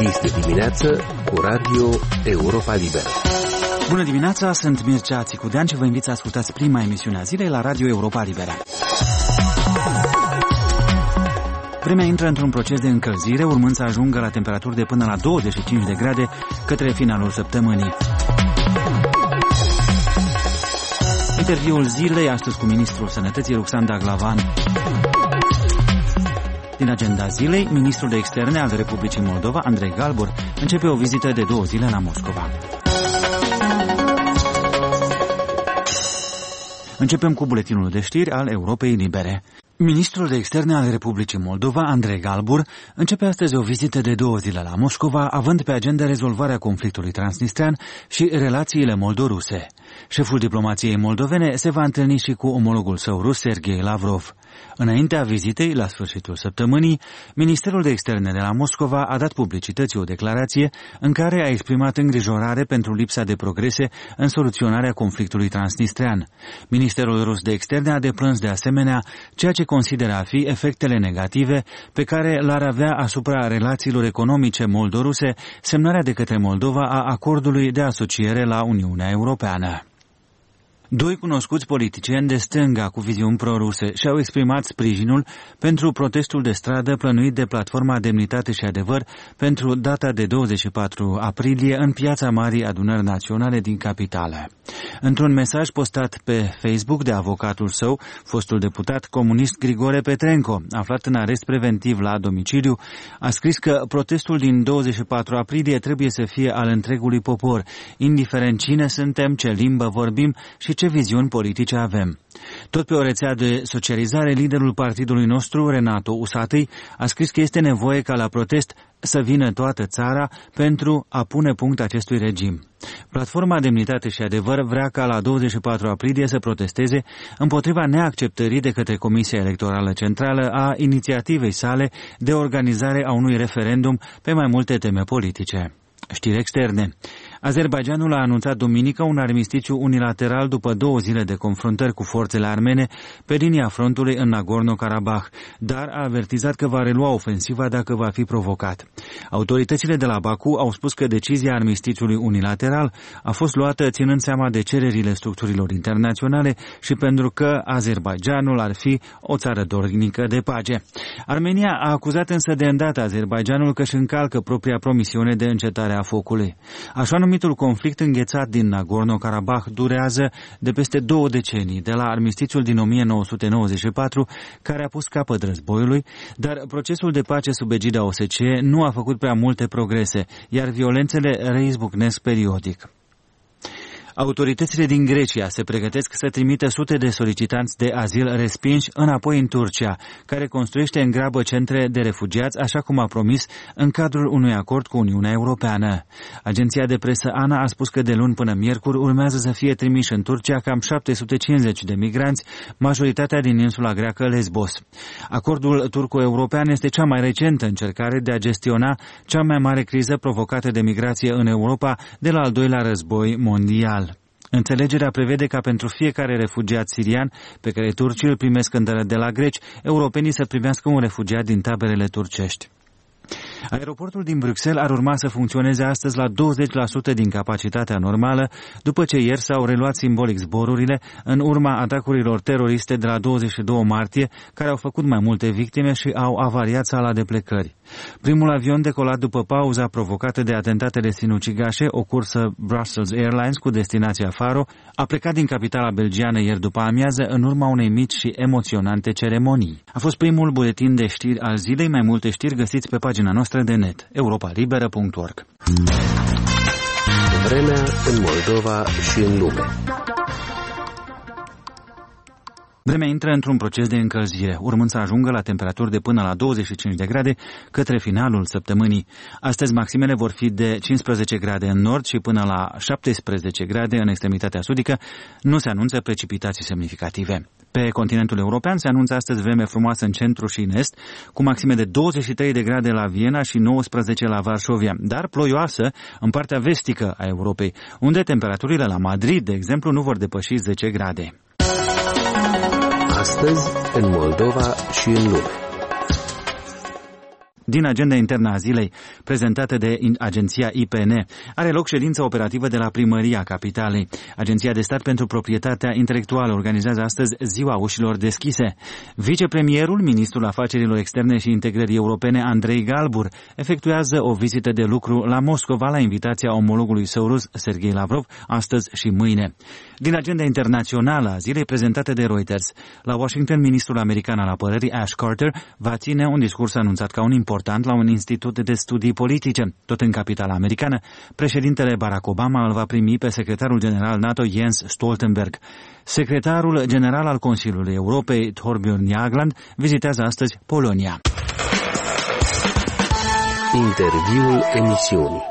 Este dimineață cu Radio Europa Liberă. Bună dimineața, sunt Mircea Țicudean și vă invit să ascultați prima emisiune a zilei la Radio Europa Liberă. Vremea intră într-un proces de încălzire, urmând să ajungă la temperaturi de până la 25 de grade către finalul săptămânii. Interviul zilei astăzi cu ministrul Sănătății Ruxandra Glavan. Din agenda zilei, ministrul de externe al Republicii Moldova, Andrei Galbur, începe o vizită de 2 zile la Moscova. Începem cu buletinul de știri al Europei Libere. Ministrul de externe al Republicii Moldova, Andrei Galbur, începe astăzi o vizită de 2 zile la Moscova, având pe agenda rezolvarea conflictului transnistrean și relațiile moldoruse. Șeful diplomației moldovene se va întâlni și cu omologul său rus, Sergei Lavrov. Înaintea vizitei, la sfârșitul săptămânii, Ministerul de Externe de la Moscova a dat publicității o declarație în care a exprimat îngrijorare pentru lipsa de progrese în soluționarea conflictului transnistrean. Ministerul rus de Externe a deplâns de asemenea ceea ce consideră a fi efectele negative pe care l-ar avea asupra relațiilor economice moldoruse semnarea de către Moldova a acordului de asociere la Uniunea Europeană. 2 cunoscuți politicieni de stânga cu viziuni proruse și-au exprimat sprijinul pentru protestul de stradă plănuit de Platforma Demnitate și Adevăr pentru data de 24 aprilie în Piața Marii Adunări Naționale din capitală. Într-un mesaj postat pe Facebook de avocatul său, fostul deputat comunist Grigore Petrenco, aflat în arest preventiv la domiciliu, a scris că protestul din 24 aprilie trebuie să fie al întregului popor, indiferent cine suntem, ce limbă vorbim și ce viziuni politice avem. Tot pe o rețea de socializare, liderul partidului nostru, Renato Usatăi, a scris că este nevoie ca la protest să vină toată țara pentru a pune punct acestui regim. Platforma Demnitate și Adevăr vrea ca la 24 aprilie să protesteze împotriva neacceptării de către Comisia Electorală Centrală a inițiativei sale de organizare a unui referendum pe mai multe teme politice. Știri externe. Azerbaidjanul a anunțat duminică un armistițiu unilateral după 2 zile de confruntări cu forțele armene pe linia frontului în Nagorno-Karabakh, dar a avertizat că va relua ofensiva dacă va fi provocat. Autoritățile de la Baku au spus că decizia armistițiului unilateral a fost luată ținând seama de cererile structurilor internaționale și pentru că Azerbaidjanul ar fi o țară dornică de pace. Armenia a acuzat însă de îndată Azerbaidjanul că își încalcă propria promisiune de încetare a focului. Așa numitul conflict înghețat din Nagorno-Karabakh durează de peste 2 decenii, de la armistițiul din 1994, care a pus capăt războiului, dar procesul de pace sub egida OSCE nu a făcut prea multe progrese, iar violențele reizbucnesc periodic. Autoritățile din Grecia se pregătesc să trimită sute de solicitanți de azil respinși înapoi în Turcia, care construiește în grabă centre de refugiați, așa cum a promis în cadrul unui acord cu Uniunea Europeană. Agenția de presă ANA a spus că de luni până miercuri urmează să fie trimiși în Turcia cam 750 de migranți, majoritatea din insula greacă Lesbos. Acordul turco-european este cea mai recentă încercare de a gestiona cea mai mare criză provocată de migrație în Europa de la al doilea război mondial. Înțelegerea prevede ca pentru fiecare refugiat sirian pe care turcii îl primesc de la greci, europenii să primească un refugiat din taberele turcești. Aeroportul din Bruxelles ar urma să funcționeze astăzi la 20% din capacitatea normală, după ce ieri s-au reluat simbolic zborurile în urma atacurilor teroriste de la 22 martie, care au făcut mai multe victime și au avariat sala de plecări. Primul avion decolat după pauza provocată de atentatele sinucigașe, o cursă Brussels Airlines cu destinația Faro, a plecat din capitala belgiană ieri după amiază în urma unei mici și emoționante ceremonii. A fost primul buletin de știri al zilei, mai multe știri găsiți pe pagina noastră de net, europalibera.org. Vremea în Moldova și în lume. Vremea intră într-un proces de încălzire, urmând să ajungă la temperaturi de până la 25 de grade către finalul săptămânii. Astăzi maximele vor fi de 15 grade în nord și până la 17 grade în extremitatea sudică. Nu se anunță precipitații semnificative. Pe continentul european se anunță astăzi vreme frumoasă în centru și în est, cu maxime de 23 de grade la Viena și 19 la Varșovia, dar ploioasă în partea vestică a Europei, unde temperaturile la Madrid, de exemplu, nu vor depăși 10 grade. Astăzi, în Moldova și în lume. Din agenda internă a zilei, prezentată de agenția IPN, are loc ședința operativă de la Primăria Capitalei. Agenția de Stat pentru Proprietatea Intelectuală organizează astăzi Ziua Ușilor Deschise. Vicepremierul, ministrul Afacerilor Externe și Integrării Europene, Andrei Galbur, efectuează o vizită de lucru la Moscova la invitația omologului său rus, Sergei Lavrov, astăzi și mâine. Din agenda internațională a zilei, prezentată de Reuters, la Washington, ministrul american al apărării, Ash Carter, va ține un discurs anunțat ca un important la un institut de studii politice. Tot în capitala americană, președintele Barack Obama îl va primi pe secretarul general NATO Jens Stoltenberg. Secretarul general al Consiliului Europei, Thorbjørn Jagland, vizitează astăzi Polonia. Interviul emisiunii.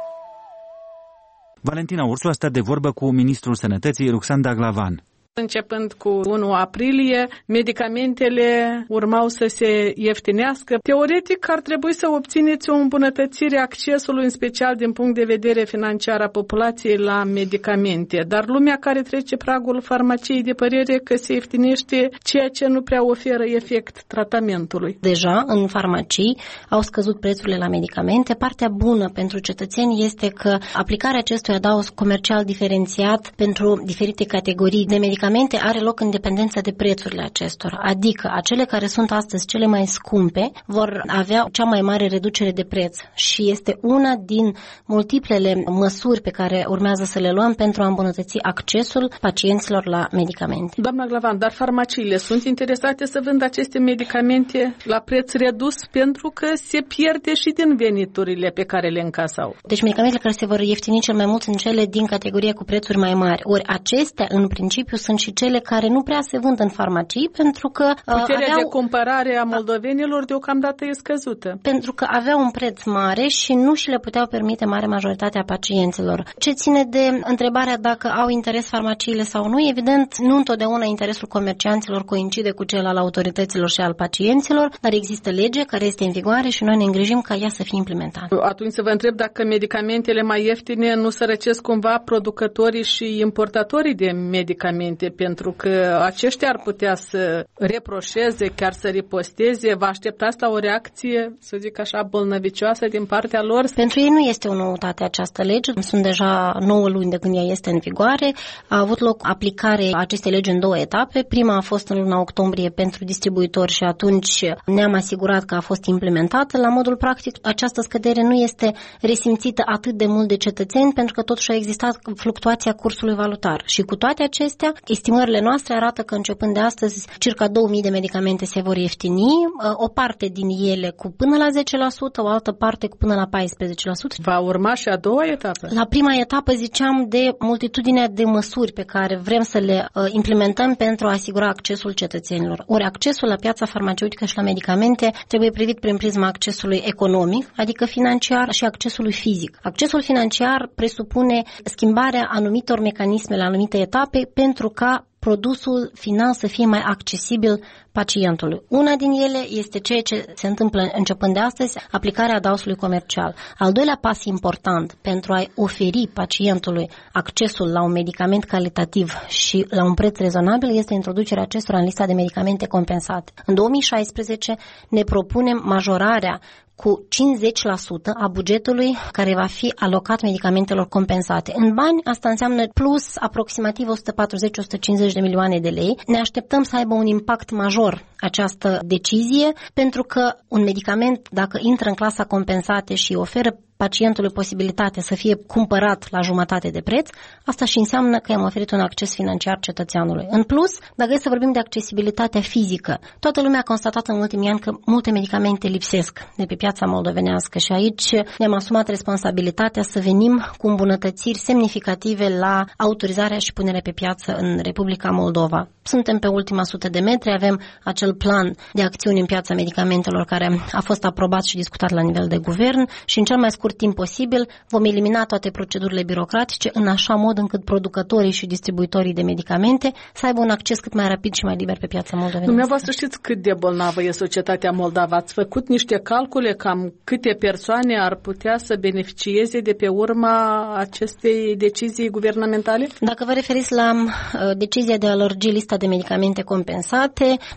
Valentina Ursu a stat de vorbă cu ministrul Sănătății, Ruxandra Glavan. Începând cu 1 aprilie, medicamentele urmau să se ieftinească. Teoretic ar trebui să obțineți o îmbunătățire a accesului, în special din punct de vedere financiar a populației, la medicamente. Dar lumea care trece pragul farmaciei de părere că se ieftinește ceea ce nu prea oferă efect tratamentului. Deja în farmacii au scăzut prețurile la medicamente. Partea bună pentru cetățeni este că aplicarea acestui adaos comercial diferențiat pentru diferite categorii de medicamente are loc în dependență de prețurile acestora, adică acele care sunt astăzi cele mai scumpe vor avea cea mai mare reducere de preț și este una din multiplele măsuri pe care urmează să le luăm pentru a îmbunătăți accesul pacienților la medicamente. Doamna Glavan, dar farmaciile sunt interesate să vândă aceste medicamente la preț redus pentru că se pierde și din veniturile pe care le încasau. Deci medicamentele care se vor ieftini cel mai mult sunt cele din categorie cu prețuri mai mari. Ori acestea, în principiu, sunt și cele care nu prea se vând în farmacii pentru că puterea de cumpărare a moldovenilor deocamdată e scăzută. Pentru că aveau un preț mare și nu și le puteau permite mare majoritatea pacienților. Ce ține de întrebarea dacă au interes farmaciile sau nu, evident, nu întotdeauna interesul comercianților coincide cu cel al autorităților și al pacienților, dar există lege care este în vigoare și noi ne îngrijim ca ea să fie implementată. Atunci să vă întreb dacă medicamentele mai ieftine nu sărăcesc cumva producătorii și importatorii de medicamente, pentru că aceștia ar putea să reproșeze, chiar să riposteze. Vă așteptați la o reacție, să zic așa, bolnăvicioasă din partea lor? Pentru ei nu este o noutate această lege. Sunt deja 9 luni de când ea este în vigoare. A avut loc aplicare acestei legi în 2 etape. Prima a fost în luna octombrie pentru distribuitori și atunci ne-am asigurat că a fost implementată. La modul practic, această scădere nu este resimțită atât de mult de cetățeni pentru că totuși a existat fluctuația cursului valutar. Și cu toate acestea, estimările noastre arată că începând de astăzi, circa 2000 de medicamente se vor ieftini, o parte din ele cu până la 10%, o altă parte cu până la 14%. Va urma și a doua etapă? La prima etapă ziceam de multitudinea de măsuri pe care vrem să le implementăm pentru a asigura accesul cetățenilor. Ori accesul la piața farmaceutică și la medicamente trebuie privit prin prisma accesului economic, adică financiar, și accesului fizic. Accesul financiar presupune schimbarea anumitor mecanisme la anumite etape pentru ca produsul final să fie mai accesibil pacientului. Una din ele este ceea ce se întâmplă începând de astăzi, aplicarea adaosului comercial. Al doilea pas important pentru a oferi pacientului accesul la un medicament calitativ și la un preț rezonabil este introducerea acestora în lista de medicamente compensate. În 2016 ne propunem majorarea cu 50% a bugetului care va fi alocat medicamentelor compensate. În bani, asta înseamnă plus aproximativ 140-150 de milioane de lei. Ne așteptăm să aibă un impact major această decizie, pentru că un medicament, dacă intră în clasa compensate și oferă pacientului posibilitatea să fie cumpărat la jumătate de preț, asta și înseamnă că i-am oferit un acces financiar cetățeanului. În plus, dacă e să vorbim de accesibilitatea fizică, toată lumea a constatat în ultimii ani că multe medicamente lipsesc de pe piața moldovenească și aici ne-am asumat responsabilitatea să venim cu îmbunătățiri semnificative la autorizarea și punerea pe piață în Republica Moldova. Suntem pe ultima 100 de metri, avem acel plan de acțiuni în piața medicamentelor care a fost aprobat și discutat la nivel de guvern și în cel mai scurt timp posibil vom elimina toate procedurile birocratice în așa mod încât producătorii și distribuitorii de medicamente să aibă un acces cât mai rapid și mai liber pe piața moldovenească. Dumneavoastră știți cât de bolnavă e societatea moldavă. Ați făcut niște calcule cam câte persoane ar putea să beneficieze de pe urma acestei decizii guvernamentale? Dacă vă referiți la decizia de a lărgi lista de medicamente compensate, noi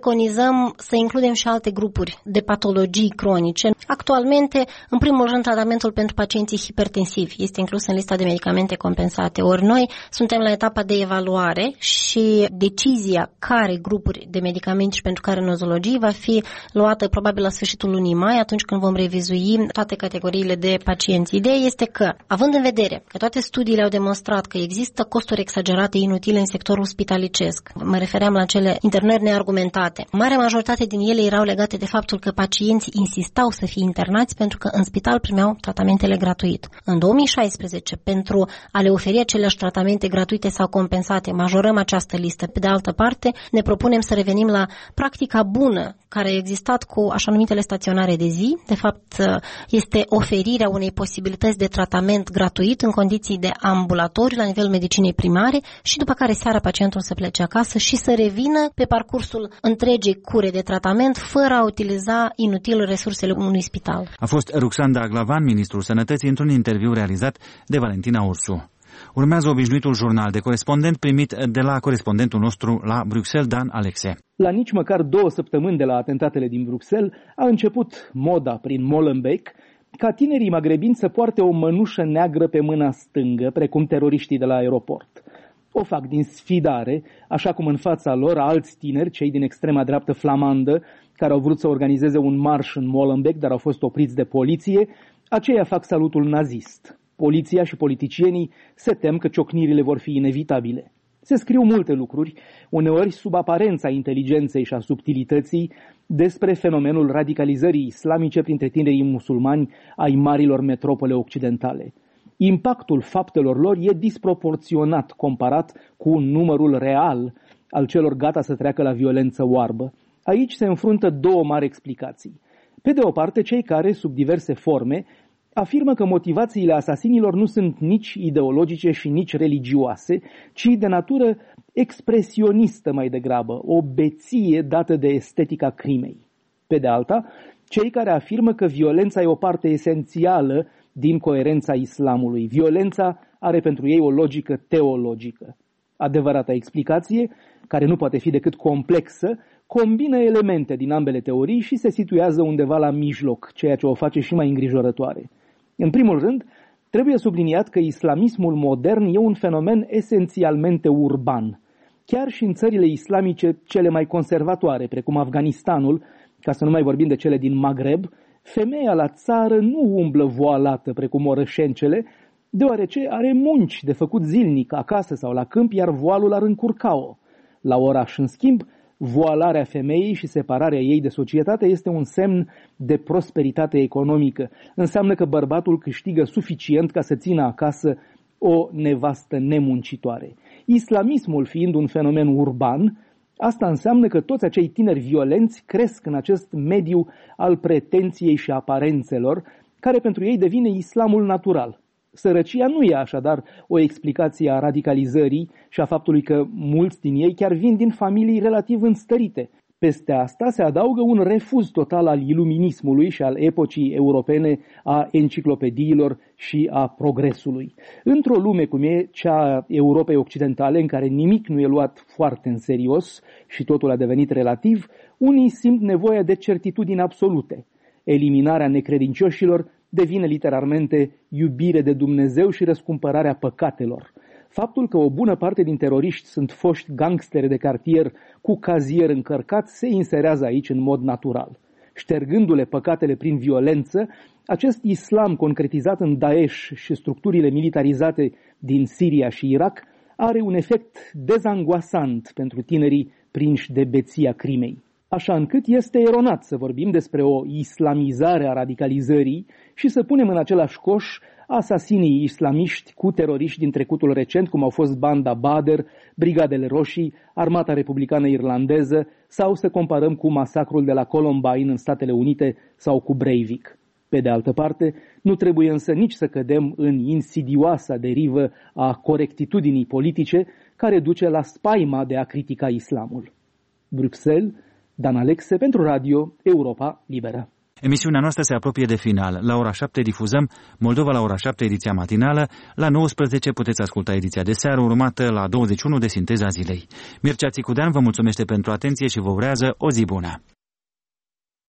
preconizăm să includem și alte grupuri de patologii cronice. Actualmente, în primul rând, tratamentul pentru pacienții hipertensivi este inclus în lista de medicamente compensate. Ori noi suntem la etapa de evaluare și decizia care grupuri de medicamente și pentru care nozologii va fi luată probabil la sfârșitul lunii mai, atunci când vom revizui toate categoriile de pacienți. Ideea este că, având în vedere că toate studiile au demonstrat că există costuri exagerate inutile în sectorul spitalicesc, mă refeream la cele internări neargumentate, marea majoritate din ele erau legate de faptul că pacienții insistau să fie internați pentru că în spital primeau tratamentele gratuit. În 2016, pentru a le oferi aceleași tratamente gratuite sau compensate, majorăm această listă. Pe de altă parte, ne propunem să revenim la practica bună care a existat cu așa numitele staționare de zi. De fapt, este oferirea unei posibilități de tratament gratuit în condiții de ambulatoriu la nivelul medicinei primare și după care seara pacientul să plece acasă și să revină pe parcursul întregii cure de tratament fără a utiliza inutil resursele unui spital. A fost Ruxanda Aglavan, ministrul Sănătății, într-un interviu realizat de Valentina Ursu. Urmează obișnuitul jurnal de corespondent primit de la corespondentul nostru la Bruxelles, Dan Alexe. La nici măcar 2 săptămâni de la atentatele din Bruxelles a început moda prin Molenbeek ca tinerii magrebini să poarte o mănușă neagră pe mâna stângă, precum teroriștii de la aeroport. O fac din sfidare, așa cum în fața lor alți tineri, cei din extrema dreaptă flamandă, care au vrut să organizeze un marș în Molenbeek, dar au fost opriți de poliție, aceia fac salutul nazist. Poliția și politicienii se tem că ciocnirile vor fi inevitabile. Se scriu multe lucruri, uneori sub aparența inteligenței și a subtilității, despre fenomenul radicalizării islamice printre tinerii musulmani ai marilor metropole occidentale. Impactul faptelor lor e disproporționat comparat cu numărul real al celor gata să treacă la violență oarbă. Aici se înfruntă 2 mari explicații. Pe de o parte, cei care, sub diverse forme, afirmă că motivațiile asasinilor nu sunt nici ideologice și nici religioase, ci de natură expresionistă mai degrabă, o beție dată de estetica crimei. Pe de alta, cei care afirmă că violența e o parte esențială din coerența islamului. Violența are pentru ei o logică teologică. Adevărata explicație, care nu poate fi decât complexă, combină elemente din ambele teorii și se situează undeva la mijloc, ceea ce o face și mai îngrijorătoare. În primul rând, trebuie subliniat că islamismul modern e un fenomen esențialmente urban. Chiar și în țările islamice cele mai conservatoare, precum Afganistanul, ca să nu mai vorbim de cele din Maghreb, femeia la țară nu umblă voalată precum orășencele, deoarece are munci de făcut zilnic acasă sau la câmp, iar voalul ar încurca-o. La oraș, în schimb, voalarea femeii și separarea ei de societate este un semn de prosperitate economică. Înseamnă că bărbatul câștigă suficient ca să țină acasă o nevastă nemuncitoare. Islamismul fiind un fenomen urban, asta înseamnă că toți acei tineri violenți cresc în acest mediu al pretenției și aparențelor, care pentru ei devine islamul natural. Sărăcia nu e așadar o explicație a radicalizării și a faptului că mulți din ei chiar vin din familii relativ înstărite. Peste asta se adaugă un refuz total al iluminismului și al epocii europene a enciclopediilor și a progresului. Într-o lume cum e cea a Europei Occidentale, în care nimic nu e luat foarte în serios și totul a devenit relativ, unii simt nevoia de certitudini absolute. Eliminarea necredincioșilor devine literalmente iubire de Dumnezeu și răscumpărarea păcatelor. Faptul că o bună parte din teroriști sunt foști gangstere de cartier cu cazier încărcat se inserează aici în mod natural. Ștergându-le păcatele prin violență, acest islam concretizat în Daesh și structurile militarizate din Siria și Irak are un efect dezangoasant pentru tinerii prinși de beția crimei. Așa încât este eronat să vorbim despre o islamizare a radicalizării și să punem în același coș asasinii islamiști cu teroriști din trecutul recent, cum au fost Banda Badr, Brigadele Roșii, Armata Republicană Irlandeză, sau să comparăm cu masacrul de la Columbine în Statele Unite sau cu Breivik. Pe de altă parte, nu trebuie însă nici să cădem în insidioasa derivă a corectitudinii politice care duce la spaima de a critica islamul. Bruxelles, Dan Alexe pentru Radio Europa Liberă. Emisiunea noastră se apropie de final. La ora 7 difuzăm Moldova la ora 7, ediția matinală. La 19 puteți asculta ediția de seară, urmată la 21 de Sinteza zilei. Mircea Țicudean vă mulțumește pentru atenție și vă urează o zi bună.